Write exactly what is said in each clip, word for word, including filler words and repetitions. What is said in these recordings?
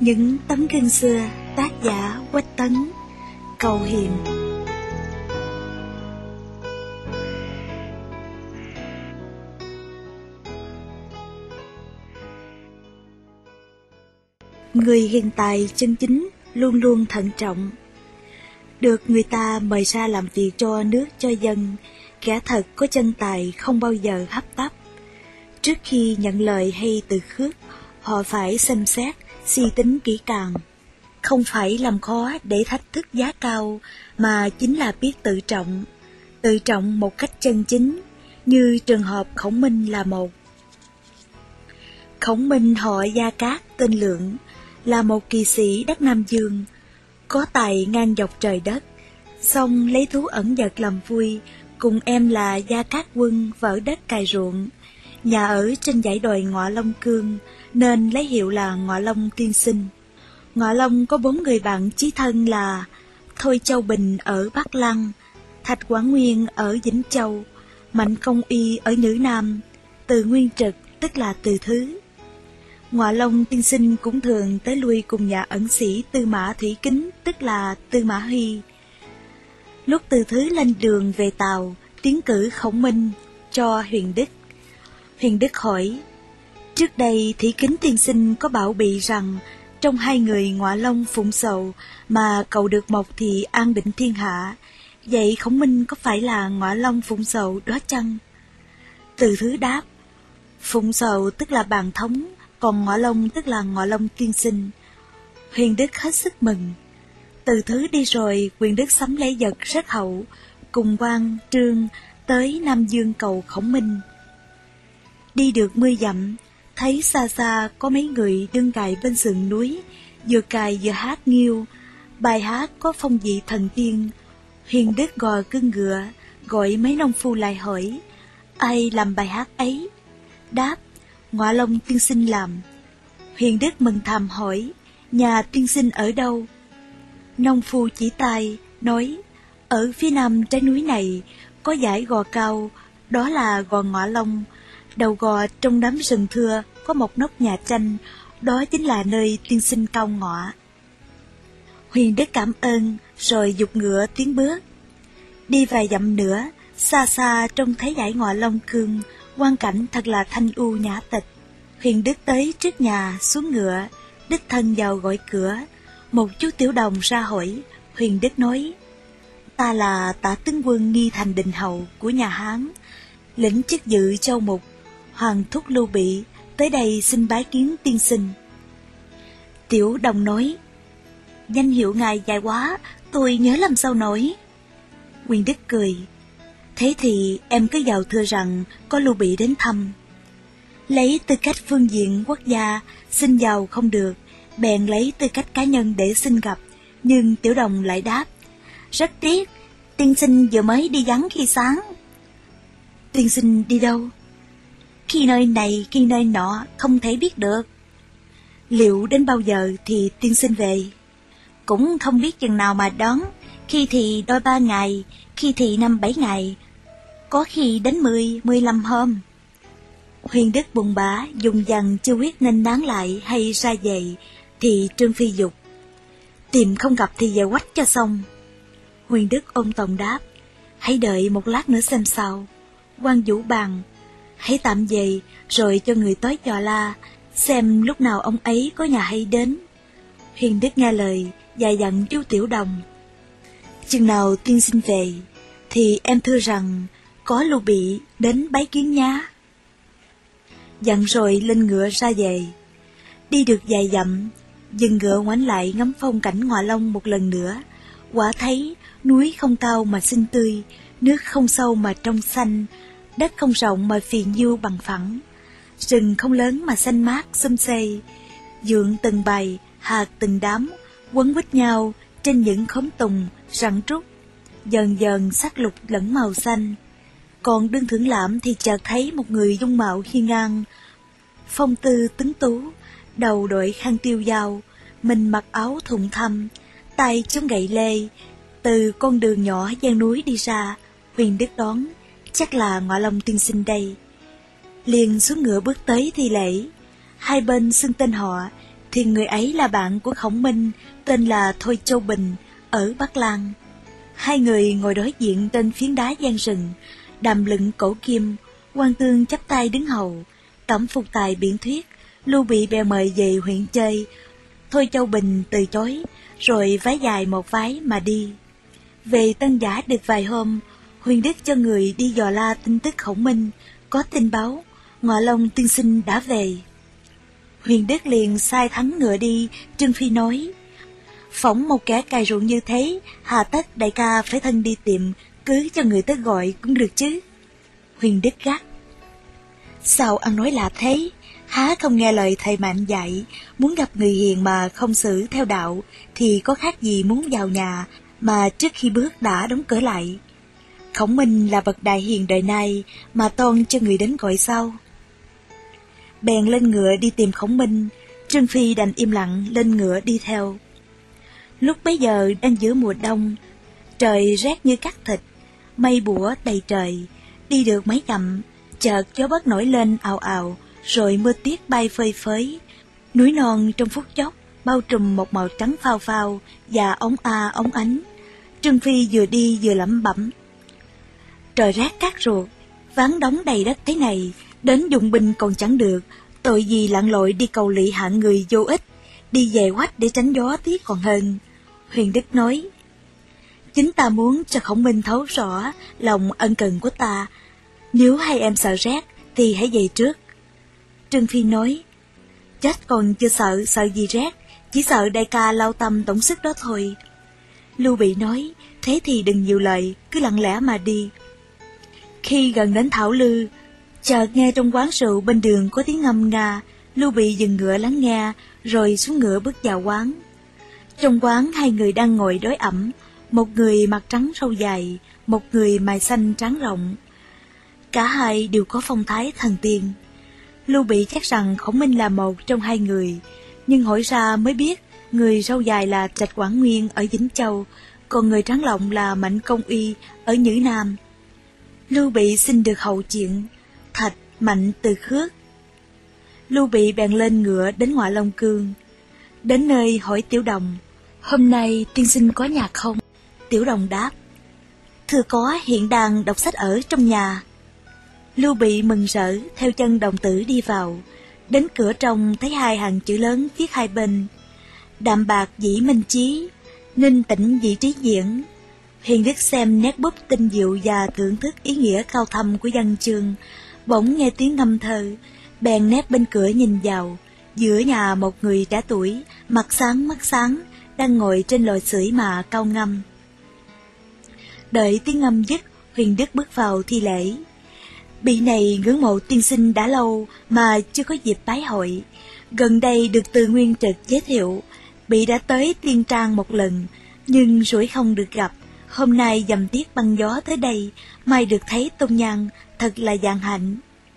Những tấm gương xưa, tác giả Quách Tấn, Cầu Hiền. Người hiện tại chân chính luôn luôn thận trọng. Được người ta mời ra làm việc cho nước cho dân, kẻ thật có chân tài không bao giờ hấp tấp. Trước khi nhận lời hay từ khước, họ phải xem xét, suy tính kỹ càng. Không phải làm khó để thách thức giá cao, mà chính là biết tự trọng. Tự trọng một cách chân chính, như trường hợp Khổng Minh là một. Khổng Minh họ Gia Cát tên Lượng, là một kỳ sĩ đất Nam Dương, có tài ngang dọc trời đất, song lấy thú ẩn dật làm vui, cùng em là Gia Cát Quân vỡ đất cày ruộng, nhà ở trên dãy đồi Ngọa Long Cương, nên lấy hiệu là Ngọa Long Tiên Sinh. Ngọa Long có bốn người bạn chí thân là Thôi Châu Bình ở Bắc Lăng, Thạch Quảng Nguyên ở Vĩnh Châu, Mạnh Công Y ở Nhữ Nam, Từ Nguyên Trực tức là Từ Thứ. Ngọa Long Tiên Sinh cũng thường tới lui cùng nhà ẩn sĩ Tư Mã Thủy Kính tức là Tư Mã Huy. Lúc Từ Thứ lên đường về Tàu, tiến cử Khổng Minh cho Huyền Đức. Huyền Đức hỏi: trước đây Thủy Kính tiên sinh có bảo bị rằng trong hai người Ngọa Long Phụng Sầu mà cầu được một thì an định thiên hạ, vậy Khổng Minh có phải là Ngọa Long Phụng Sầu đó chăng? Từ Thứ đáp: Phụng Sầu tức là bàn thống, còn Ngọa Long tức là Ngọa Long tiên sinh. Huyền Đức hết sức mừng. Từ Thứ đi rồi, Huyền Đức sắm lễ vật rất hậu, cùng quan Trương tới Nam Dương cầu Khổng Minh. Đi được mươi dặm, thấy xa xa có mấy người đứng cài bên sườn núi, vừa cài vừa hát nghiêu. Bài hát có phong vị thần tiên. Huyền Đức gò cưng ngựa, gọi mấy nông phu lại hỏi: ai làm bài hát ấy? Đáp: Ngọa Long tiên sinh làm. Huyền Đức mừng thầm hỏi: nhà tiên sinh ở đâu? Nông phu chỉ tay, nói: ở phía nam trái núi này, có dãy gò cao, đó là gò Ngọa Long. Đầu gò trong đám rừng thưa có một nóc nhà tranh, đó chính là nơi tiên sinh cao ngọa. Huyền Đức cảm ơn, rồi giục ngựa tiến bước. Đi vài dặm nữa, xa xa trông thấy dãy Ngọa Long Cương, quang cảnh thật là thanh u nhã tịch. Huyền Đức tới trước nhà, xuống ngựa, đích thân vào gọi cửa. Một chú tiểu đồng ra hỏi. Huyền Đức nói: ta là Tả tướng quân Nghi Thành Đình Hậu của nhà Hán, lĩnh chức dự châu mục, hoàng thúc Lưu Bị, tới đây xin bái kiến tiên sinh. Tiểu đồng nói: danh hiệu ngài dài quá, tôi nhớ làm sao nổi. Huyền Đức cười: thế thì em cứ vào thưa rằng có Lưu Bị đến thăm. Lấy tư cách phương diện quốc gia xin vào không được, bèn lấy tư cách cá nhân để xin gặp. Nhưng tiểu đồng lại đáp: rất tiếc, tiên sinh vừa mới đi vắng khi sáng. Tiên sinh đi đâu? Khi nơi này khi nơi nọ, không thể biết được. Liệu đến bao giờ thì tiên sinh về? Cũng không biết chừng nào mà đón, khi thì đôi ba ngày, khi thì năm bảy ngày, có khi đến mười, mười lăm hôm. Huyền Đức buồn bã, dùng dằn chưa quyết nên nán lại hay ra về, thì Trương Phi dục: tìm không gặp thì về quách cho xong. Huyền Đức ôm tòng đáp: hãy đợi một lát nữa xem sao. Quan Vũ bàn: hãy tạm về, rồi cho người tới dò la, xem lúc nào ông ấy có nhà hay đến. Huyền Đức nghe lời và dặn chú tiểu đồng: chừng nào tiên sinh về, thì em thưa rằng có Lưu Bị đến bái kiến nhá. Dặn rồi lên ngựa ra về. Đi được vài dặm, dừng ngựa ngoảnh lại ngắm phong cảnh Ngọa Long một lần nữa. Quả thấy núi không cao mà xinh tươi, nước không sâu mà trong xanh, đất không rộng mà phì nhiêu bằng phẳng, rừng không lớn mà xanh mát xum xê, dượng từng bầy, hạt từng đám, quấn quýt nhau trên những khóm tùng, rặng trúc, dần dần sắc lục lẫn màu xanh. Còn đương thưởng lãm thì chợt thấy một người dung mạo hiên ngang, phong tư tuấn tú, đầu đội khăn tiêu dao, mình mặc áo thụng thâm, tay chống gậy lê, từ con đường nhỏ gian núi đi ra. Huyền Đức đón, chắc là Ngọa Long tiên sinh đây. Liền xuống ngựa bước tới thi lễ, hai bên xưng tên họ, thì người ấy là bạn của Khổng Minh, tên là Thôi Châu Bình, ở Bắc Lang. Hai người ngồi đối diện trên phiến đá gian rừng, đàm lưng cổ kim, Quan Tương chắp tay đứng hầu, Cẩm Phục Tài biện thuyết, Lưu Bị bèo mời về huyện chơi. Thôi Châu Bình từ chối, rồi vái dài một vái mà đi. Về Tân Giả được vài hôm, Huyền Đức cho người đi dò la tin tức Khổng Minh, có tin báo, Ngọ Long tiên sinh đã về. Huyền Đức liền sai thắng ngựa đi. Trương Phi nói, phỏng một kẻ cày ruộng như thế, hà tất đại ca phải thân đi tìm, cứ cho người tới gọi cũng được chứ. Huyền Đức gắt, sao ăn nói là thế, há không nghe lời thầy Mạnh dạy, muốn gặp người hiền mà không xử theo đạo, thì có khác gì muốn vào nhà mà trước khi bước đã đóng cửa lại. Khổng Minh là bậc đại hiền đời nay, mà toan cho người đến gọi sau. Bèn lên ngựa đi tìm Khổng Minh. Trương Phi đành im lặng lên ngựa đi theo. Lúc bấy giờ đang giữa mùa đông, trời rét như cắt thịt, mây bủa đầy trời. Đi được mấy dặm, chợt gió bấc nổi lên ào ào, rồi mưa tuyết bay phơi phới. Núi non trong phút chốc bao trùm một màu trắng phao phao và óng a óng ánh. Trương Phi vừa đi vừa lẩm bẩm, trời rét cát ruột, ván đóng đầy đất thế này, đến dụng binh còn chẳng được, tội gì lặn lội đi cầu lỵ hạng người vô ích, đi về quách để tránh gió tuyết còn hơn. Huyền Đức nói, chính ta muốn cho Khổng Minh thấu rõ lòng ân cần của ta, nếu hai em sợ rét thì hãy về trước. Trương Phi nói, chết còn chưa sợ, sợ gì rét, chỉ sợ đại ca lao tâm tổn sức đó thôi. Lưu Bị nói, thế thì đừng nhiều lời, cứ lặng lẽ mà đi. Khi gần đến Thảo Lư, chợt nghe trong quán rượu bên đường có tiếng ngâm nga. Lưu Bị dừng ngựa lắng nghe, rồi xuống ngựa bước vào quán. Trong quán hai người đang ngồi đối ẩm, một người mặt trắng râu dài, một người mày xanh trán rộng. Cả hai đều có phong thái thần tiên. Lưu Bị chắc rằng Khổng Minh là một trong hai người, nhưng hỏi ra mới biết người râu dài là Trạch Quảng Nguyên ở Vĩnh Châu, còn người trắng lộng là Mạnh Công Uy ở Nhữ Nam. Lưu Bị xin được hậu chuyện, Thạch Mạnh từ khước. Lưu Bị bèn lên ngựa đến Ngọ Long Cương. Đến nơi hỏi Tiểu Đồng, hôm nay tiên sinh có nhà không? Tiểu Đồng đáp, thưa có, hiện đang đọc sách ở trong nhà. Lưu Bị mừng rỡ theo chân đồng tử đi vào. Đến cửa trong thấy hai hàng chữ lớn viết hai bên, đạm bạc dĩ minh chí, ninh tĩnh dĩ trí diễn. Huyền Đức xem nét bút tinh diệu và thưởng thức ý nghĩa cao thâm của văn chương, bỗng nghe tiếng ngâm thơ, bèn nép bên cửa nhìn vào. Giữa nhà một người trẻ tuổi, mặt sáng mắt sáng, đang ngồi trên lò sưởi mà cao ngâm. Đợi tiếng ngâm dứt, Huyền Đức bước vào thi lễ. Bị này ngưỡng mộ tiên sinh đã lâu mà chưa có dịp bái hội. Gần đây được Từ Nguyên Trực giới thiệu, Bị đã tới Tiên Trang một lần, nhưng rủi không được gặp. Hôm nay dầm tiết băng gió tới đây, may được thấy Tôn Nhan, thật là vạn hạnh.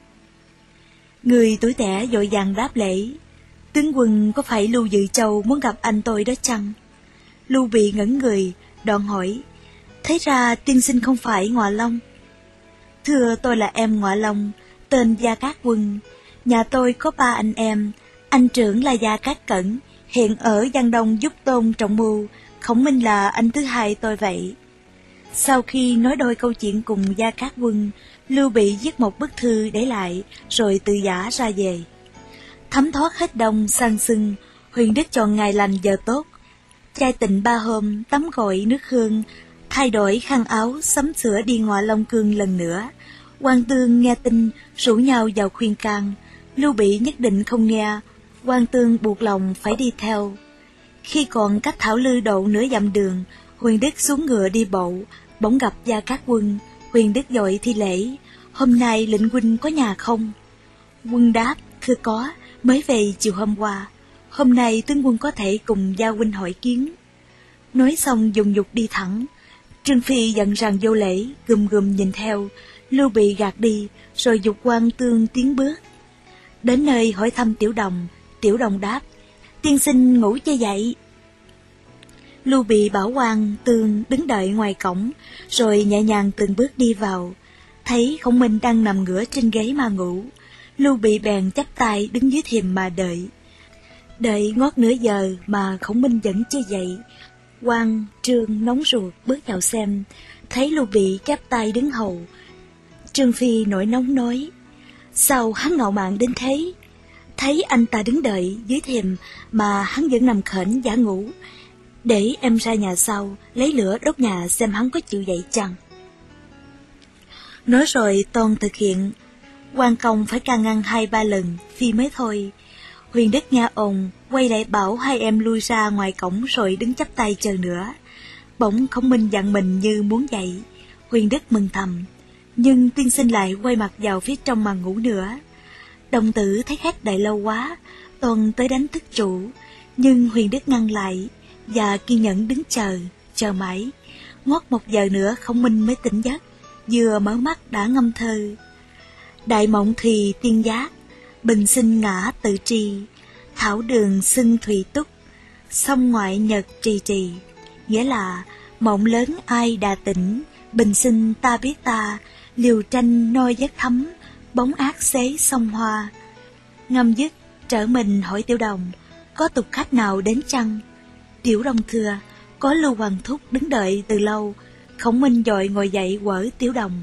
Người tuổi trẻ vội vàng đáp lễ, tướng quân có phải Lưu Dự Châu muốn gặp anh tôi đó chăng? Lưu Bị ngẩn người, đoạn hỏi, thế ra tiên sinh không phải Ngọ Long? Thưa, tôi là em Ngọ Long, tên Gia Cát Quân. Nhà tôi có ba anh em, anh trưởng là Gia Cát Cẩn, hiện ở Giang Đông giúp Tôn trọng mưu, Khổng Minh là anh thứ hai tôi vậy. Sau khi nói đôi câu chuyện cùng Gia Cát Quân, Lưu Bị viết một bức thư để lại, rồi từ giã ra về. Thấm thoát hết đông sang sưng, Huyền Đức chọn ngày lành giờ tốt, trai tịnh ba hôm, tắm gội nước hương, thay đổi khăn áo, sắm sửa đi Ngọ Long Cương lần nữa. Quan Tương nghe tin, rủ nhau vào khuyên can. Lưu Bị nhất định không nghe, Quan Tương buộc lòng phải đi theo. Khi còn cách Thảo Lư độ nửa dặm đường, Huyền Đức xuống ngựa đi bộ, bỗng gặp Gia Cát Quân. Huyền Đức vội thi lễ, hôm nay lệnh huynh có nhà không? Quân đáp, thưa có, mới về chiều hôm qua. Hôm nay tướng quân có thể cùng Gia huynh hỏi kiến. Nói xong dùng dục đi thẳng. Trương Phi giận rằng vô lễ, gùm gùm nhìn theo. Lưu Bị gạt đi, rồi dục Quan Tương tiến bước. Đến nơi hỏi thăm Tiểu Đồng. Tiểu Đồng đáp, tiên sinh ngủ chưa dậy? Lưu Bị bảo Quan Tương đứng đợi ngoài cổng, rồi nhẹ nhàng từng bước đi vào. Thấy Khổng Minh đang nằm ngửa trên ghế mà ngủ, Lưu Bị bèn chắp tay đứng dưới thềm mà đợi. Đợi ngót nửa giờ mà Khổng Minh vẫn chưa dậy. Quan Trương nóng ruột bước vào xem, thấy Lưu Bị chắp tay đứng hầu. Trương Phi nổi nóng nói: sao hắn ngạo mạn đến thế? Thấy anh ta đứng đợi dưới thềm mà hắn vẫn nằm khểnh giả ngủ. Để em ra nhà sau lấy lửa đốt nhà xem hắn có chịu dậy chăng. Nói rồi toàn thực hiện. Quan công phải can ngăn hai ba lần Phi mới thôi. Huyền Đức nghe ồn quay lại bảo hai em lui ra ngoài cổng rồi đứng chắp tay chờ nữa. Bỗng Khổng Minh dặn mình như muốn dậy. Huyền Đức mừng thầm, nhưng tiên sinh lại quay mặt vào phía trong mà ngủ nữa. Đồng tử thấy khách đợi lâu quá, toàn tới đánh thức chủ, nhưng Huyền Đức ngăn lại và kiên nhẫn đứng chờ, chờ mãi. Ngót một giờ nữa Khổng Minh mới tỉnh giấc, vừa mở mắt đã ngâm thơ: đại mộng thì tiên giác, bình sinh ngã tự trì, thảo đường xưng thủy túc, sông ngoại nhật trì trì. Nghĩa là mộng lớn ai đà tỉnh, bình sinh ta biết ta, liều tranh noi giấc thấm, bóng ác xế sông hoa. Ngâm dứt, trở mình hỏi Tiểu Đồng, có tục khách nào đến chăng? Tiểu Đồng thưa, có Lưu Hoàng Thúc đứng đợi từ lâu. Khổng Minh dội ngồi dậy quở Tiểu Đồng: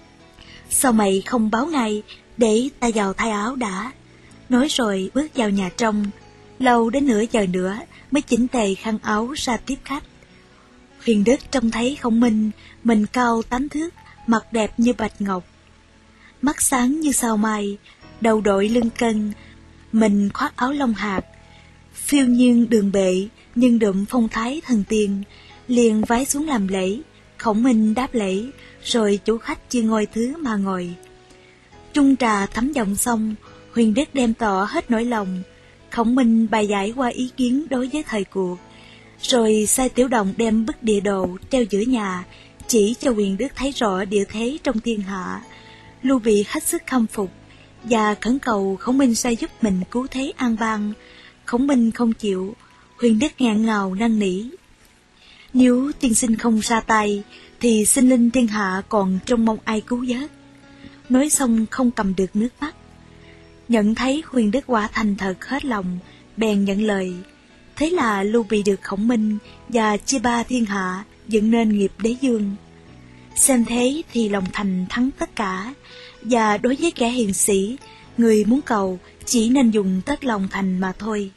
sao mày không báo ngay, để ta vào thay áo đã. Nói rồi bước vào nhà trong, lâu đến nửa giờ nữa mới chỉnh tề khăn áo ra tiếp khách. Huyền Đức trông thấy Khổng Minh, mình cao tám thước, mặt đẹp như bạch ngọc, mắt sáng như sao mai, đầu đội lưng cân, mình khoác áo lông hạt, phiêu nhiên đường bệ nhưng đượm phong thái thần tiên, liền vái xuống làm lễ. Khổng Minh đáp lễ, rồi chủ khách chia ngôi thứ mà ngồi. Trung trà thấm giọng xong, Huyền Đức đem tỏ hết nỗi lòng. Khổng Minh bày giải qua ý kiến đối với thời cuộc, rồi sai Tiểu Đồng đem bức địa đồ treo giữa nhà, chỉ cho Huyền Đức thấy rõ địa thế trong thiên hạ. Lưu Bị hết sức khâm phục và khẩn cầu Khổng Minh sai giúp mình cứu thế an bang. Khổng Minh không chịu. Huyền Đức ngạn ngào năn nỉ: nếu tiên sinh không ra tay thì sinh linh thiên hạ còn trông mong ai cứu vớt. Nói xong không cầm được nước mắt. Nhận thấy Huyền Đức quả thành thật hết lòng, bèn nhận lời. Thế là Lưu Bị được Khổng Minh và chia ba thiên hạ, dựng nên nghiệp đế dương. Xem thế thì lòng thành thắng tất cả, và đối với kẻ hiền sĩ, người muốn cầu chỉ nên dùng tất lòng thành mà thôi.